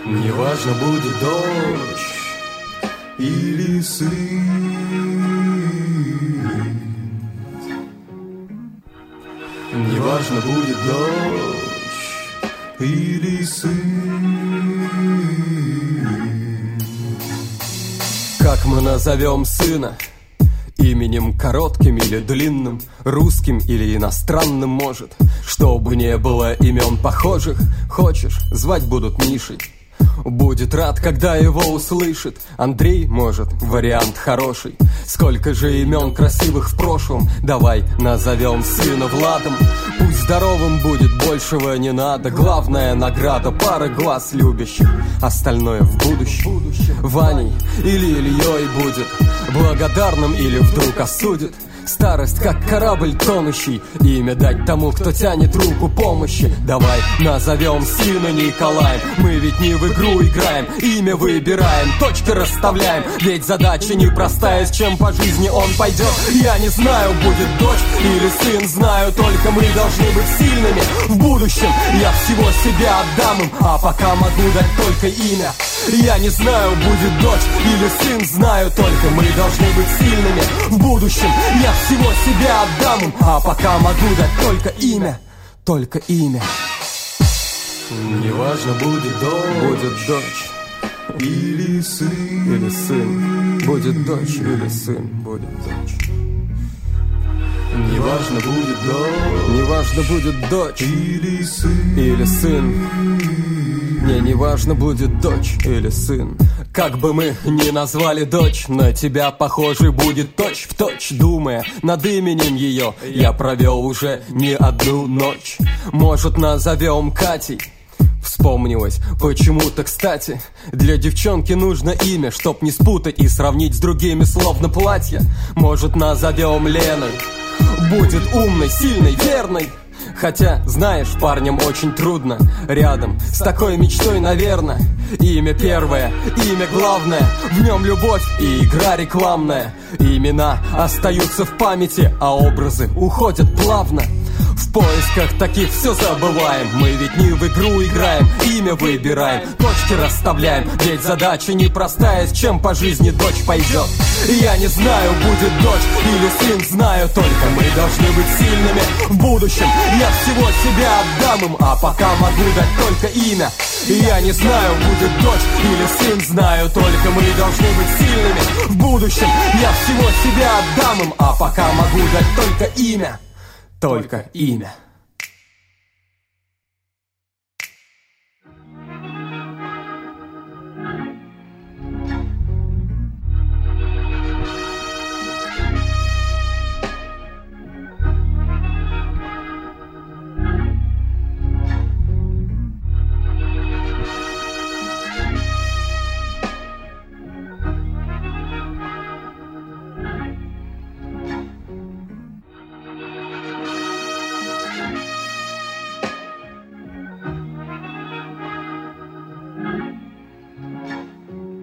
Неважно, будет дочь или сын. Неважно, будет дочь или сын. Как мы назовем сына? Именем коротким или длинным, русским или иностранным, может. Чтобы не было имен похожих, хочешь, звать будут Мишей. Будет рад, когда его услышит. Андрей, может, вариант хороший. Сколько же имен красивых в прошлом. Давай назовем сына Владом. Пусть здоровым будет, большего не надо. Главная награда — пара глаз любящих. Остальное в будущем. Ваней или Ильей будет, благодарным или вдруг осудит. Старость, как корабль тонущий. Имя дать тому, кто тянет руку помощи. Давай назовем сына Николаем. Мы ведь не в игру играем, имя выбираем, точки расставляем. Ведь задача непростая, с чем по жизни он пойдет. Я не знаю, будет дочь или сын, знаю только мы должны быть сильными. В будущем я всего себя отдам им, а пока могу дать только имя. Я не знаю, будет дочь или сын, знаю только мы должны быть сильными. В будущем я всего себя отдам им, а пока могу дать только имя, только имя. Неважно, будет дочь или сын, будет дочь или сын, будет дочь. Неважно, будет дочь или сын. Мне не важно, будет дочь или сын. Как бы мы ни назвали дочь, на тебя похоже будет точь в точь. Думая над именем ее, я провел уже не одну ночь. Может, назовем Катей? Вспомнилось почему-то, кстати. Для девчонки нужно имя, чтоб не спутать и сравнить с другими, словно платье. Может, назовем Леной? Будет умной, сильной, верной. Хотя, знаешь, парням очень трудно рядом с такой мечтой, наверное. Имя первое, имя главное, в нем любовь и игра рекламная. Имена остаются в памяти, а образы уходят плавно. В поисках таких все забываем. Мы ведь не в игру играем, имя выбираем, точки расставляем. Ведь задача непростая, с чем по жизни дочь пойдет. Я не знаю, будет дочь или сын, знаю только мы должны быть сильными. В будущем я всего себя отдам им, а пока могу дать только имя. Я не знаю, будет дочь или сын, знаю только мы должны быть сильными. В будущем я всего себя отдам им, а пока могу дать только имя. Только имя.